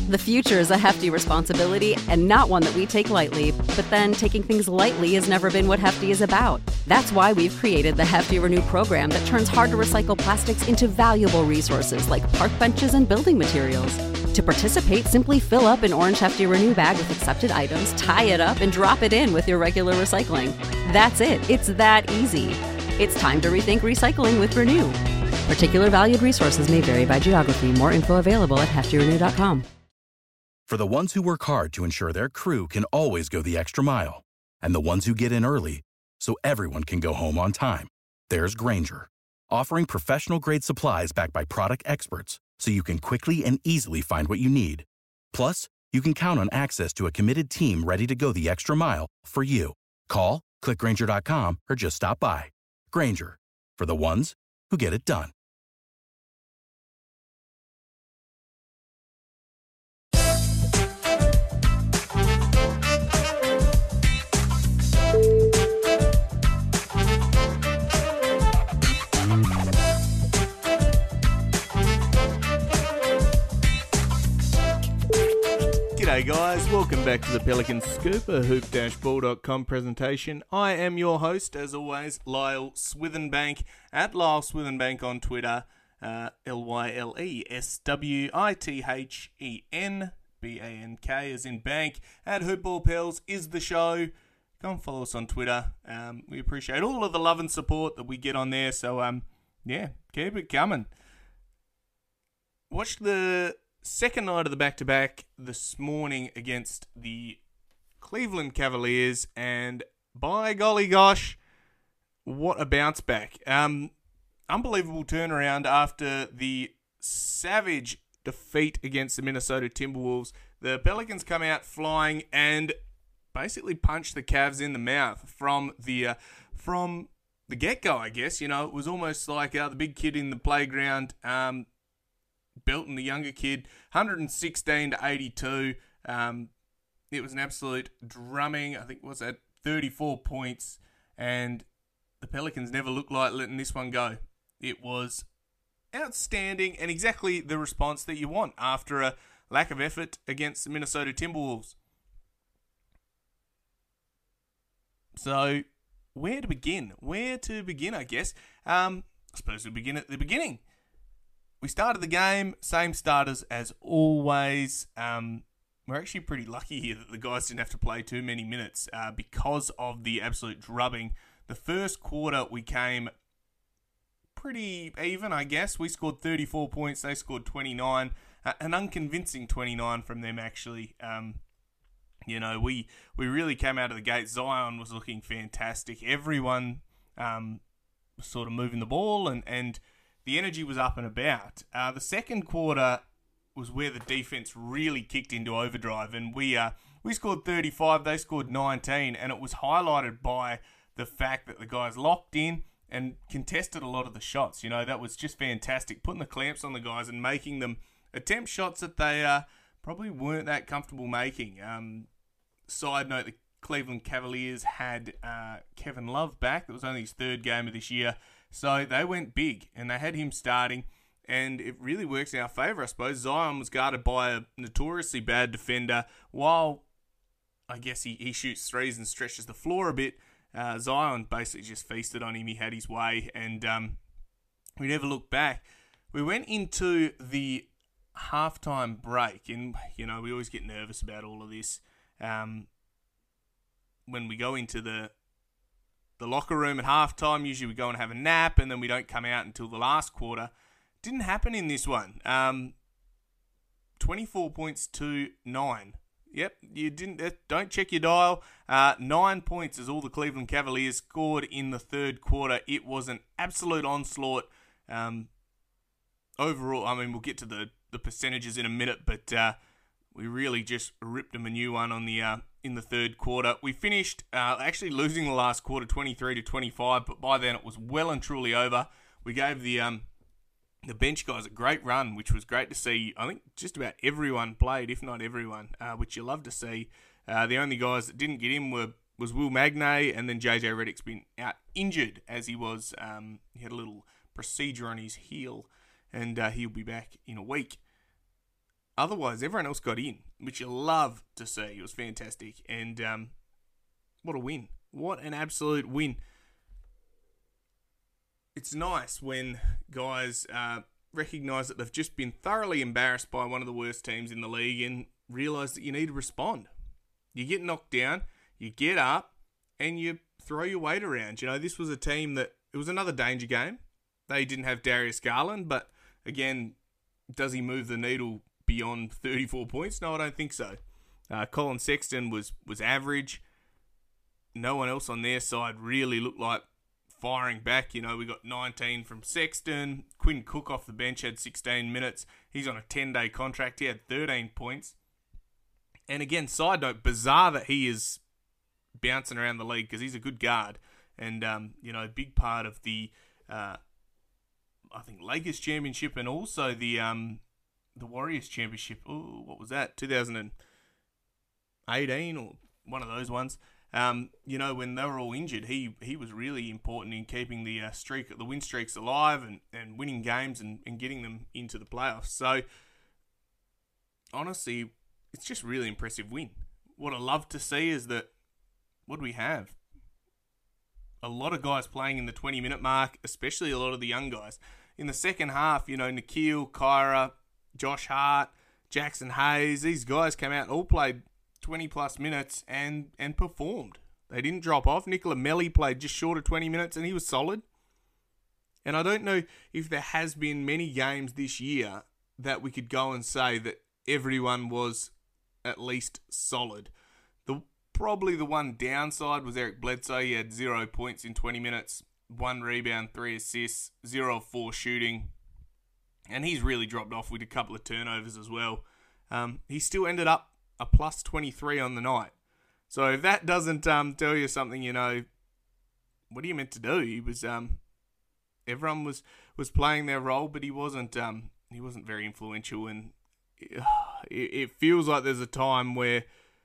The future is a hefty responsibility and not one that we take lightly, but then taking things lightly has never been what Hefty is about. That's why we've created the Hefty Renew program that turns hard-to-recycle plastics into valuable resources like park benches and building materials. To participate, simply fill up an orange Hefty Renew bag with accepted items, tie it up, and drop it in with your regular recycling. That's it. It's that easy. It's time to rethink recycling with Renew. Particular valued resources may vary by geography. More info available at heftyrenew.com. For the ones who work hard to ensure their crew can always go the extra mile, and the ones who get in early so everyone can go home on time, there's Grainger, offering professional-grade supplies backed by product experts so you can quickly and easily find what you need. Plus, you can count on access to a committed team ready to go the extra mile for you. Call, click Grainger.com, or just stop by. Grainger, for the ones who get it done. G'day guys, welcome back to the Pelican Scoop, a hoop-ball.com presentation. I am your host, as always, Lyle Swithenbank, at Lyle Swithenbank on Twitter, LYLESWITHENBANK as in bank, at HoopBallPels is the show. Go and follow us on Twitter. We appreciate all of the love and support that we get on there, so yeah, keep it coming. Watch the second night of the back-to-back this morning against the Cleveland Cavaliers, and by golly gosh, what a bounce back. Unbelievable turnaround after the savage defeat against the Minnesota Timberwolves. The Pelicans come out flying and basically punched the Cavs in the mouth from the get-go, I guess. You know, it was almost like the big kid in the playground Belton, the younger kid, 116 to 82. It was an absolute drumming. I think, was at 34 points, and the Pelicans never looked like letting this one go. It was outstanding and exactly the response that you want after a lack of effort against the Minnesota Timberwolves. So, where to begin? I guess. I suppose we'll begin at the beginning. We started the game, same starters as always. We're actually pretty lucky here that the guys didn't have to play too many minutes because of the absolute drubbing. The first quarter, we came pretty even, I guess. We scored 34 points, they scored 29. An unconvincing 29 from them, actually. You know, we really came out of the gate. Zion was looking fantastic. Everyone was sort of moving the ball, and the energy was up and about. The second quarter was where the defense really kicked into overdrive, and we scored 35, they scored 19, and it was highlighted by the fact that the guys locked in and contested a lot of the shots. You know, that was just fantastic, putting the clamps on the guys and making them attempt shots that they probably weren't that comfortable making. Side note, the Cleveland Cavaliers had Kevin Love back. It was only his third game of this year. So they went big, and they had him starting, and it really works in our favour, I suppose. Zion was guarded by a notoriously bad defender. While I guess he shoots threes and stretches the floor a bit, Zion basically just feasted on him. He had his way, and we never looked back. We went into the halftime break, and, you know, we always get nervous about all of this. When we go into the locker room at halftime, usually we go and have a nap, and then we don't come out until the last quarter. Didn't happen in this one. 24 points to 9. Yep, you didn't. Don't check your dial. 9 points is all the Cleveland Cavaliers scored in the third quarter. It was an absolute onslaught. Overall, I mean, we'll get to the percentages in a minute, but we really just ripped them a new one on the in the third quarter. We finished actually losing the last quarter 23 to 25, but by then it was well and truly over. We gave the bench guys a great run, which was great to see. I think just about everyone played, if not everyone, which you love to see. The only guys that didn't get in was Will Magnay, and then JJ Redick's been out injured as he was. He had a little procedure on his heel, and he'll be back in a week. otherwise, everyone else got in, which you love to see. It was fantastic. And what a win. What an absolute win. It's nice when guys recognise that they've just been thoroughly embarrassed by one of the worst teams in the league and realise that you need to respond. You get knocked down, you get up, and you throw your weight around. You know, this was a team that, it was another danger game. They didn't have Darius Garland, but again, does he move the needle beyond 34 points? No, I don't think so. Colin Sexton was average. No one else on their side really looked like firing back. You know, we got 19 from Sexton. Quinn Cook off the bench had 16 minutes. He's on a 10-day contract. He had 13 points. And again, side note, bizarre that he is bouncing around the league because he's a good guard. And, you know, a big part of the, I think, Lakers championship and also the Warriors championship. Oh, what was that? 2018 or one of those ones. You know, when they were all injured, he was really important in keeping the win streaks alive and winning games and getting them into the playoffs. So, honestly, it's just really impressive win. What I love to see is that, what do we have? A lot of guys playing in the 20-minute mark, especially a lot of the young guys. In the second half, you know, Nikhil, Kyra, Josh Hart, Jackson Hayes, these guys came out and all played 20-plus minutes and performed. They didn't drop off. Nicola Melli played just short of 20 minutes and he was solid. And I don't know if there has been many games this year that we could go and say that everyone was at least solid. Probably the one downside was Eric Bledsoe. He had 0 points in 20 minutes, 1 rebound, 3 assists, 0 of 4 shooting. And he's really dropped off with a couple of turnovers as well. He still ended up a plus 23 on the night. So if that doesn't tell you something, you know, what are you meant to do? He was, everyone was playing their role, but he wasn't very influential. And it feels like there's a time where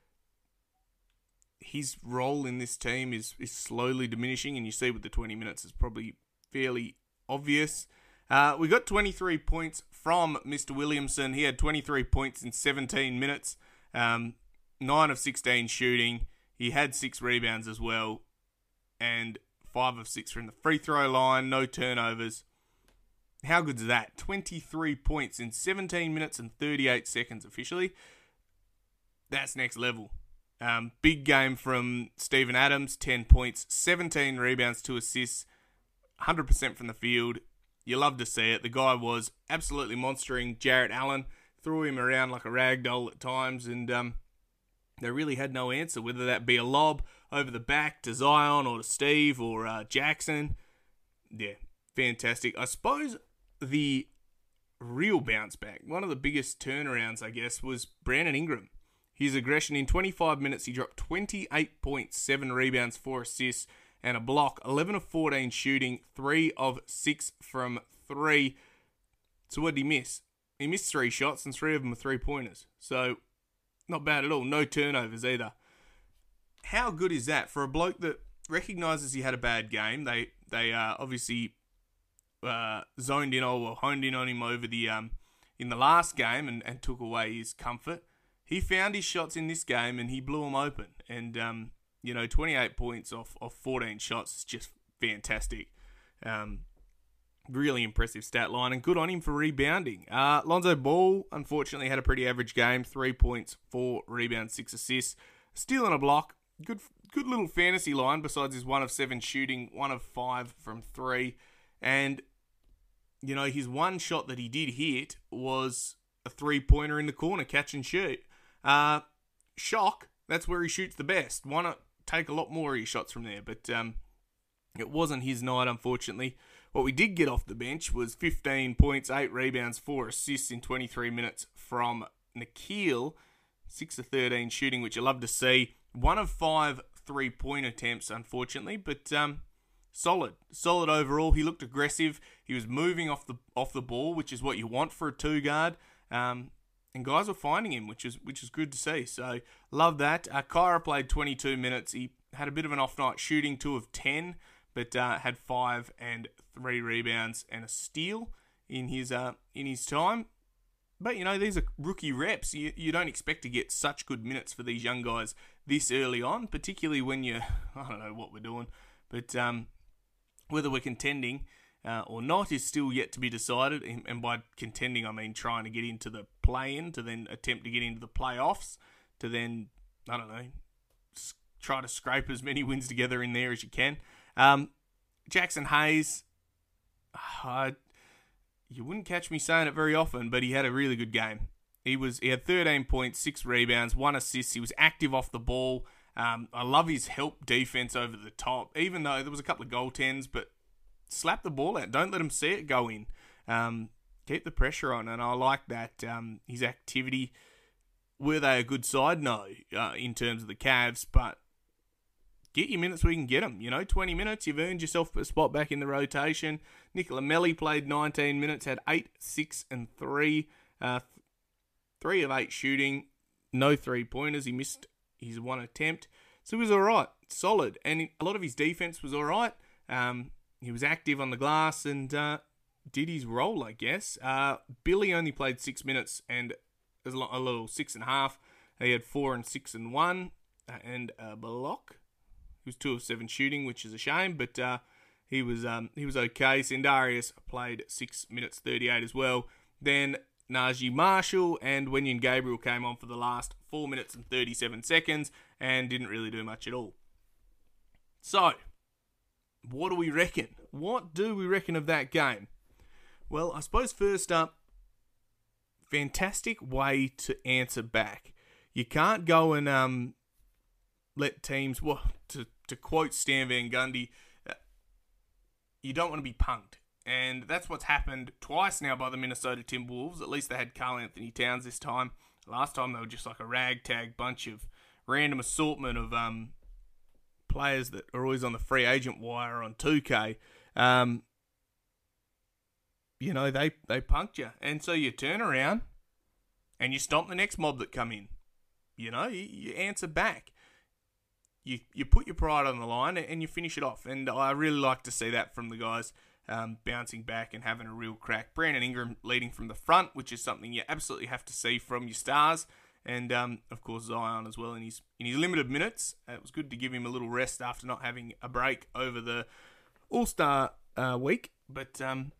his role in this team is slowly diminishing, and you see with the 20 minutes is probably fairly obvious. We got 23 points from Mr. Williamson. He had 23 points in 17 minutes, 9 of 16 shooting. He had 6 rebounds as well, and 5 of 6 from the free throw line, no turnovers. How good is that? 23 points in 17 minutes and 38 seconds officially. That's next level. Big game from Steven Adams, 10 points, 17 rebounds, 2 assists, 100% from the field. You love to see it. The guy was absolutely monstering Jarrett Allen, threw him around like a rag doll at times, and they really had no answer, whether that be a lob over the back to Zion or to Steve or Jackson. Yeah, fantastic. I suppose the real bounce back, one of the biggest turnarounds, I guess, was Brandon Ingram. His aggression in 25 minutes, he dropped 28 points, 7 rebounds, 4 assists, and a block. 11 of 14 shooting, 3 of 6 from 3. So what did he miss? He missed 3 shots, and 3 of them were 3-pointers. So, not bad at all. No turnovers either. How good is that for a bloke that recognises he had a bad game? They obviously zoned in or honed in on him over the in the last game and took away his comfort. He found his shots in this game and he blew them open. And, 28 points off 14 shots is just fantastic. Really impressive stat line and good on him for rebounding. Lonzo Ball, unfortunately, had a pretty average game. 3 points, 4 rebounds, 6 assists. Steal and a block. Good little fantasy line besides his 1 of 7 shooting, 1 of 5 from 3. And, his one shot that he did hit was a 3-pointer in the corner, catch and shoot. Shock, that's where he shoots the best. Why not take a lot more of his shots from there? But it wasn't his night, unfortunately. What we did get off the bench was 15 points, 8 rebounds, 4 assists in 23 minutes from Nikhil. 6 of 13 shooting, which you love to see. 1 of 5 3-point attempts, unfortunately, but solid overall. He looked aggressive. He was moving off the ball, which is what you want for a 2-guard. And guys were finding him, which is good to see. So, love that. Kyra played 22 minutes. He had a bit of an off night shooting, 2 of 10, but had 5 and 3 rebounds and a steal in his time. But, these are rookie reps. You don't expect to get such good minutes for these young guys this early on, particularly when I don't know what we're doing, but whether we're contending or not is still yet to be decided. And by contending, I mean trying to get into the play-in, to then attempt to get into the playoffs, to then, I don't know, try to scrape as many wins together in there as you can. Jackson Hayes, you wouldn't catch me saying it very often, but he had a really good game. He had 13 points, 6 rebounds, 1 assist. He was active off the ball. I love his help defense over the top, even though there was a couple of goaltends, but slap the ball out. Don't let him see it go in. Keep the pressure on, and I like that. His activity, were they a good side? No, in terms of the Cavs, but get your minutes where you can get them. 20 minutes, you've earned yourself a spot back in the rotation. Nicola Melli played 19 minutes, had 8, 6, and 3. 3 of 8 shooting, no three-pointers. He missed his one attempt. So he was all right, solid. And a lot of his defense was all right. He was active on the glass and did his role, I guess. Billy only played 6 minutes and a little 6.5. He had 4 and 6 and 1. And Block, he was 2 of 7 shooting, which is a shame, but he was okay. Sindarius played 6 minutes 38 as well. Then Najee Marshall and Wenyen Gabriel came on for the last 4 minutes and 37 seconds and didn't really do much at all. So, what do we reckon? What do we reckon of that game? Well, I suppose first up, fantastic way to answer back. You can't go and let teams, to quote Stan Van Gundy, you don't want to be punked. And that's what's happened twice now by the Minnesota Timberwolves. At least they had Karl Anthony Towns this time. Last time they were just like a ragtag bunch of random assortment of players that are always on the free agent wire on 2K. They punked you. And so you turn around and you stomp the next mob that come in. You answer back. You put your pride on the line and you finish it off. And I really like to see that from the guys. Bouncing back and having a real crack. Brandon Ingram leading from the front, which is something you absolutely have to see from your stars. And, of course, Zion as well in his limited minutes. It was good to give him a little rest after not having a break over the All-Star week. But,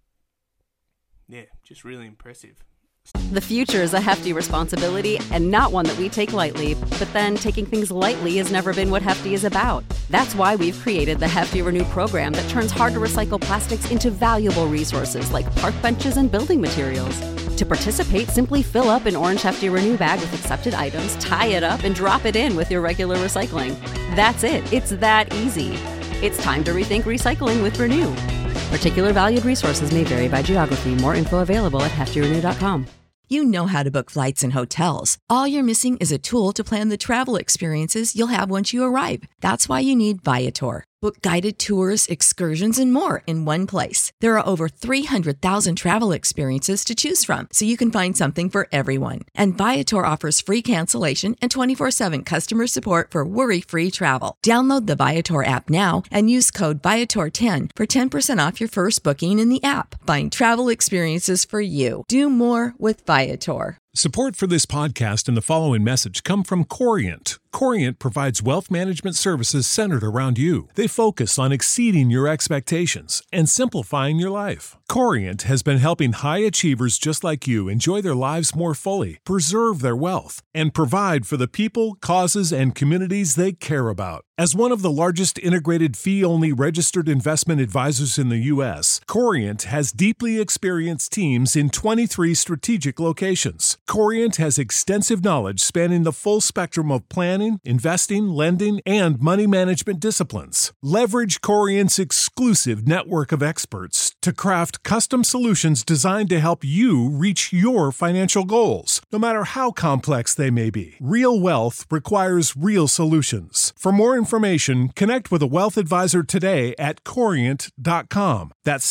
just really impressive. The future is a hefty responsibility and not one that we take lightly. But then taking things lightly has never been what Hefty is about. That's why we've created the Hefty Renew program that turns hard-to-recycle plastics into valuable resources like park benches and building materials. To participate, simply fill up an orange Hefty Renew bag with accepted items, tie it up, and drop it in with your regular recycling. That's it. It's that easy. It's time to rethink recycling with Renew. Particular valued resources may vary by geography. More info available at heftyrenew.com. You know how to book flights and hotels. All you're missing is a tool to plan the travel experiences you'll have once you arrive. That's why you need Viator. Book guided tours, excursions, and more in one place. There are over 300,000 travel experiences to choose from, so you can find something for everyone. And Viator offers free cancellation and 24/7 customer support for worry-free travel. Download the Viator app now and use code Viator10 for 10% off your first booking in the app. Find travel experiences for you. Do more with Viator. Support for this podcast and the following message come from Corient. Corient provides wealth management services centered around you. They focus on exceeding your expectations and simplifying your life. Corient has been helping high achievers just like you enjoy their lives more fully, preserve their wealth, and provide for the people, causes, and communities they care about. As one of the largest integrated fee-only registered investment advisors in the U.S., Corient has deeply experienced teams in 23 strategic locations. Corient has extensive knowledge spanning the full spectrum of planning, investing, lending, and money management disciplines. Leverage Corient's exclusive network of experts to craft custom solutions designed to help you reach your financial goals, no matter how complex they may be. Real wealth requires real solutions. For more information, connect with a wealth advisor today at Corient.com. That's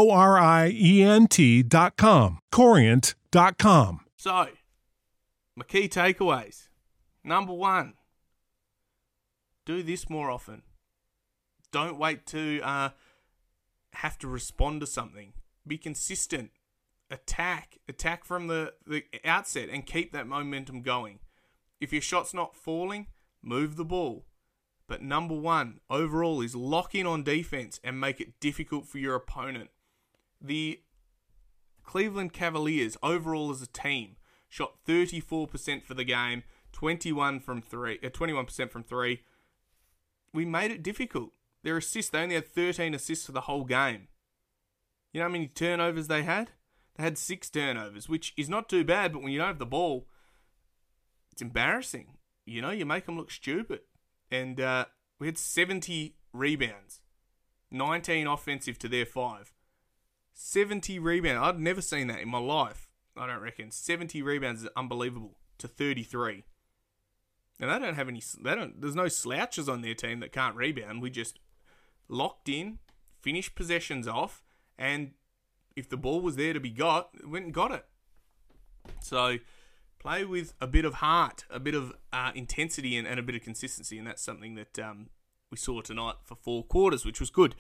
Corient.com. Corient.com. So, my key takeaways. Number 1, do this more often. Don't wait to have to respond to something. Be consistent. attack from the outset and keep that momentum going. If your shot's not falling, move the ball. But number one, overall, is lock in on defense and make it difficult for your opponent. The Cleveland Cavaliers, overall as a team, shot 34% for the game, 21% from three. We made it difficult. Their assists, they only had 13 assists for the whole game. You know how many turnovers they had? They had 6 turnovers, which is not too bad, but when you don't have the ball, it's embarrassing. You know, you make them look stupid. And we had 70 rebounds, 19 offensive to their 5. 70 rebounds. I'd never seen that in my life, I don't reckon. 70 rebounds is unbelievable to 33. And they don't have any. There's no slouches on their team that can't rebound. We just locked in, finished possessions off, and if the ball was there to be got, went and got it. So play with a bit of heart, a bit of intensity, and a bit of consistency, and that's something that we saw tonight for 4 quarters, which was good.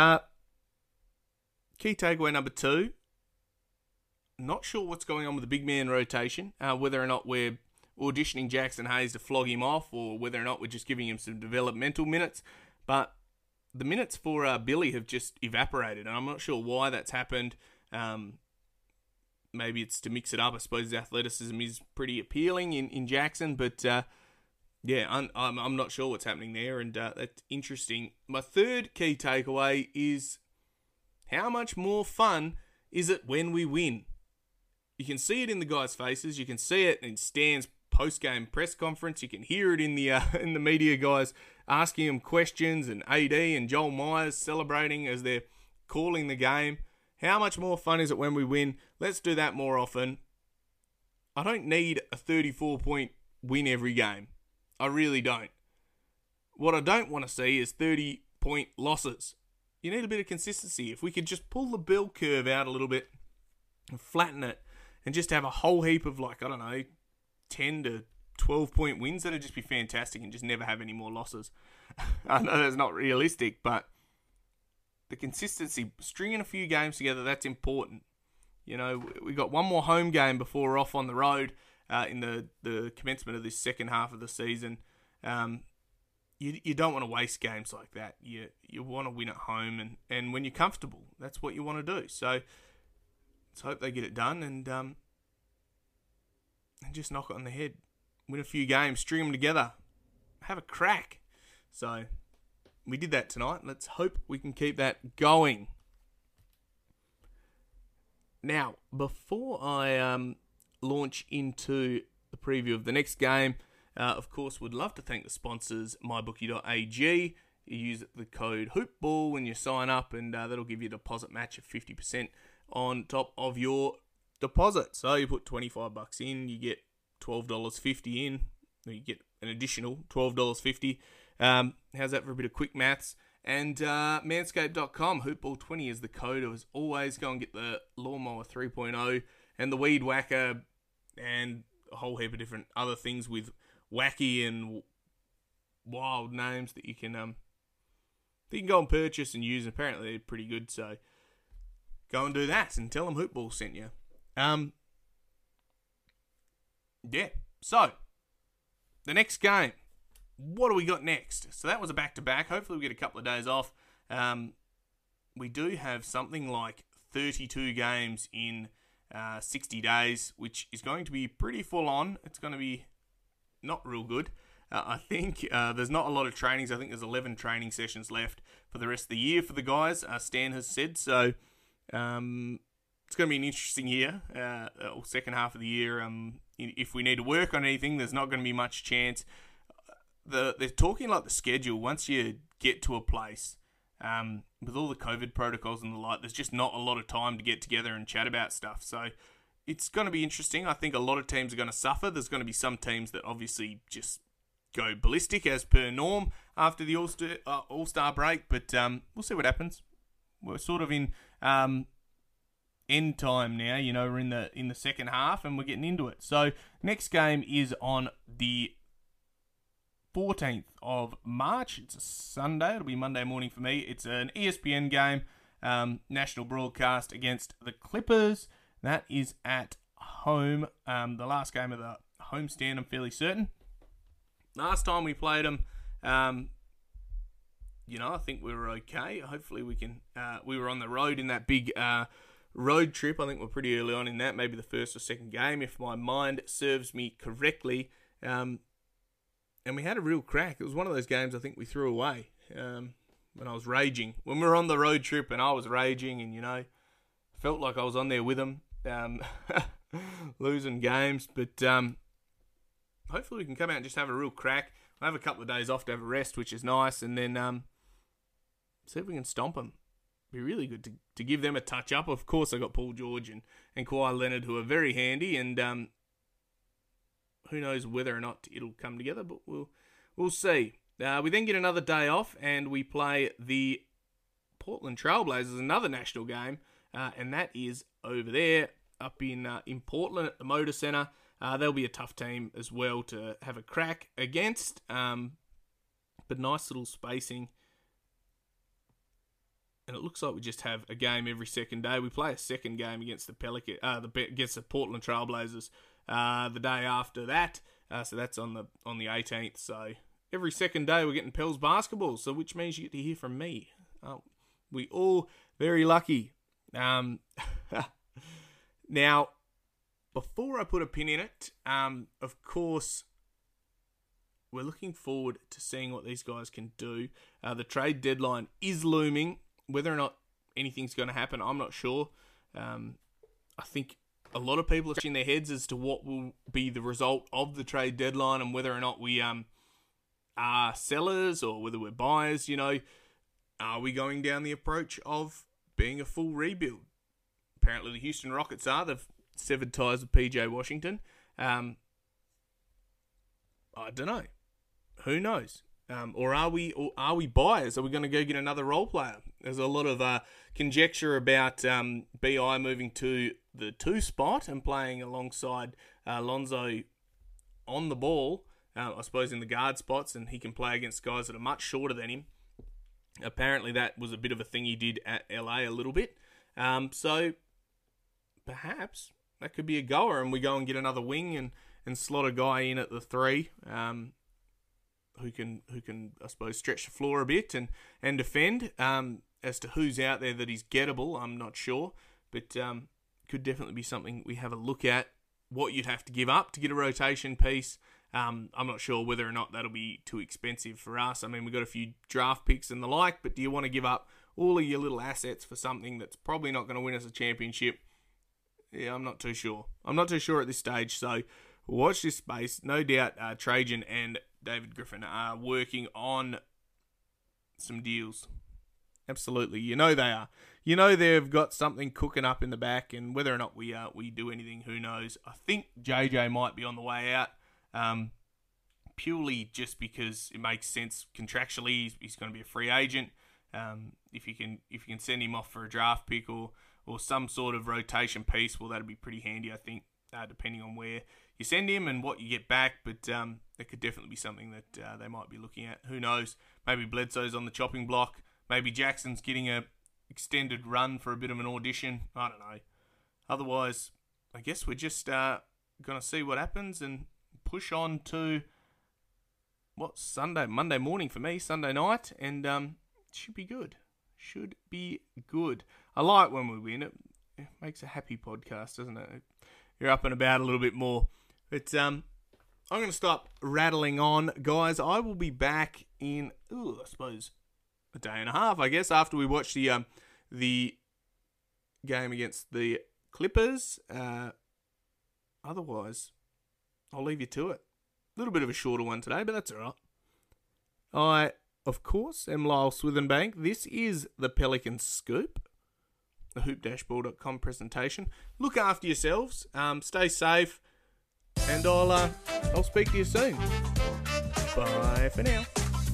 Key takeaway number 2. Not sure what's going on with the big man rotation, whether or not we're auditioning Jackson Hayes to flog him off, or whether or not we're just giving him some developmental minutes. But the minutes for Billy have just evaporated, and I'm not sure why that's happened. Maybe it's to mix it up. I suppose his athleticism is pretty appealing in Jackson, but I'm not sure what's happening there, and that's interesting. My third key takeaway is how much more fun is it when we win? You can see it in the guys' faces. You can see it in Stan's post-game press conference. You can hear it in the media guys asking him questions, and AD and Joel Myers celebrating as they're calling the game. How much more fun is it when we win? Let's do that more often. I don't need a 34-point win every game. I really don't. What I don't want to see is 30-point losses. You need a bit of consistency. If we could just pull the bell curve out a little bit and flatten it and just have a whole heap of 10 to 12-point wins, that'd just be fantastic, and just never have any more losses. I know that's not realistic, but the consistency, stringing a few games together, that's important. You know, we got one more home game before we're off on the road in the commencement of this second half of the season. You don't want to waste games like that. You want to win at home, and when you're comfortable, that's what you want to do. So let's hope they get it done and just knock it on the head. Win a few games, string them together, have a crack. So we did that tonight. Let's hope we can keep that going. Now, before I launch into the preview of the next game, of course, would love to thank the sponsors, mybookie.ag. You use the code HOOPBALL when you sign up, and that'll give you a deposit match of 50% on top of your deposit. So you put $25 in, you get $12.50 in. You get an additional $12.50. How's that for a bit of quick maths? And manscaped.com, HoopBall20 is the code. As always, go and get the Lawnmower 3.0 and the Weed Whacker and a whole heap of different other things with wacky and wild names that you can go and purchase and use. Apparently they're pretty good, so go and do that and tell them Hoopball sent you. So the next game, what do we got next? So that was a back-to-back. Hopefully we get a couple of days off. We do have something like 32 games in 60 days, which is going to be pretty full on. It's going to be not real good. I think there's not a lot of trainings. I think there's 11 training sessions left for the rest of the year for the guys, Stan has said. So it's going to be an interesting year, or second half of the year. If we need to work on anything, there's not going to be much chance. They're talking like the schedule. Once you get to a place, with all the COVID protocols and the like, there's just not a lot of time to get together and chat about stuff. So it's going to be interesting. I think a lot of teams are going to suffer. There's going to be some teams that obviously just go ballistic as per norm after the All-Star break, but we'll see what happens. We're sort of in end time now. You know, we're in the second half and we're getting into it. So next game is on the 14th of March. It's a Sunday. It'll be Monday morning for me. It's an ESPN game, national broadcast against the Clippers. That is at home. The last game of the homestand, I'm fairly certain. Last time we played them, I think we were okay. Hopefully we can. We were on the road in that big road trip. I think we're pretty early on in that, maybe the first or second game, if my mind serves me correctly. And we had a real crack. It was one of those games I think we threw away when I was raging. When we were on the road trip and I was raging and, felt like I was on there with them, losing games. But hopefully we can come out and just have a real crack. I have a couple of days off to have a rest, which is nice, and then see if we can stomp them. Be really good to give them a touch up. Of course, I got Paul George and Kawhi Leonard, who are very handy, and who knows whether or not it'll come together, but we'll see. We then get another day off, and we play the Portland Trailblazers, another national game, and that is over there up in Portland at the Motor Centre. They'll be a tough team as well to have a crack against, but nice little spacing. And it looks like we just have a game every second day. We play a second game against against the Portland Trailblazers the day after that. So that's on the 18th. So every second day we're getting Pels basketball. So which means you get to hear from me. We all very lucky. Now, before I put a pin in it, of course, we're looking forward to seeing what these guys can do. The trade deadline is looming. Whether or not anything's going to happen, I'm not sure. I think a lot of people are scratching their heads as to what will be the result of the trade deadline and whether or not we are sellers or whether we're buyers. Are we going down the approach of being a full rebuild? Apparently the Houston Rockets are. They've severed ties with PJ Washington. I don't know. Who knows? Or are we buyers? Are we going to go get another role player? There's a lot of conjecture about BI moving to the 2 spot and playing alongside Lonzo on the ball, I suppose in the guard spots, and he can play against guys that are much shorter than him. Apparently that was a bit of a thing he did at LA a little bit. So perhaps that could be a goer and we go and get another wing and slot a guy in at the 3. Who can I suppose stretch the floor a bit and defend. As to who's out there that is gettable, I'm not sure, but could definitely be something we have a look at. What you'd have to give up to get a rotation piece, I'm not sure whether or not that'll be too expensive for us. I mean, we've got a few draft picks and the like, but do you want to give up all of your little assets for something that's probably not going to win us a championship? Yeah, I'm not too sure. I'm not too sure at this stage, so watch this space. No doubt Trajan and David Griffin are working on some deals. Absolutely. They are. They've got something cooking up in the back, and whether or not we do anything, who knows. I think JJ might be on the way out, purely just because it makes sense contractually. He's going to be a free agent. If you can send him off for a draft pick or some sort of rotation piece, well, that'd be pretty handy, I think, depending on where you send him and what you get back. But that could definitely be something that they might be looking at. Who knows? Maybe Bledsoe's on the chopping block. Maybe Jackson's getting a extended run for a bit of an audition. I don't know. Otherwise, I guess we're just going to see what happens and push on to Monday morning for me, Sunday night, and should be good. Should be good. I like when we win. It makes a happy podcast, doesn't it? You're up and about a little bit more. But I'm going to stop rattling on, guys. I will be back in, I suppose, a day and a half, I guess, after we watch the game against the Clippers. Otherwise, I'll leave you to it. A little bit of a shorter one today, but that's all right. I, of course, am Lyle Swithenbank. This is the Pelican Scoop, a hoop-ball.com presentation. Look after yourselves. Stay safe. And I'll speak to you soon. Bye for now.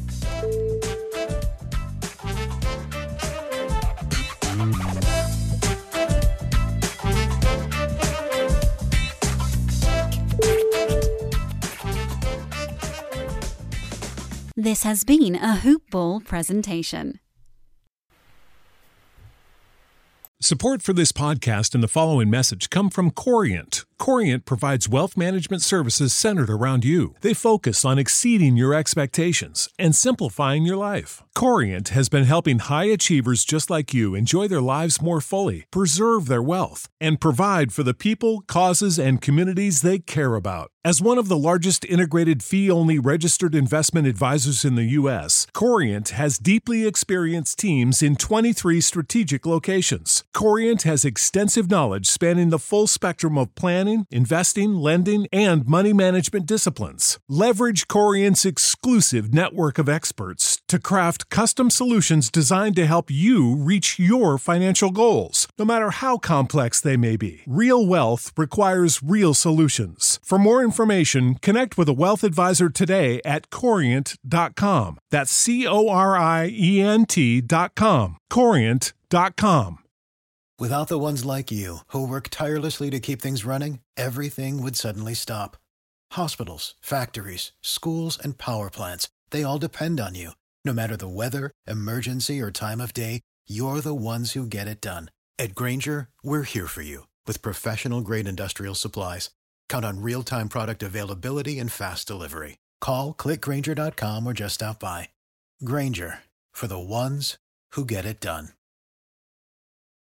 This has been a Hoop Ball presentation. Support for this podcast and the following message come from Corient. Corient provides wealth management services centered around you. They focus on exceeding your expectations and simplifying your life. Corient has been helping high achievers just like you enjoy their lives more fully, preserve their wealth, and provide for the people, causes, and communities they care about. As one of the largest integrated fee-only registered investment advisors in the U.S., Corient has deeply experienced teams in 23 strategic locations. Corient has extensive knowledge spanning the full spectrum of planning, investing, lending, and money management disciplines. Leverage Corient's exclusive network of experts to craft custom solutions designed to help you reach your financial goals, no matter how complex they may be. Real wealth requires real solutions. For more information, connect with a wealth advisor today at Corient.com. That's Corient.com. Corient.com. Without the ones like you, who work tirelessly to keep things running, everything would suddenly stop. Hospitals, factories, schools, and power plants, they all depend on you. No matter the weather, emergency, or time of day, you're the ones who get it done. At Grainger, we're here for you with professional-grade industrial supplies. Count on real-time product availability and fast delivery. Call, click Grainger.com, or just stop by. Grainger, for the ones who get it done.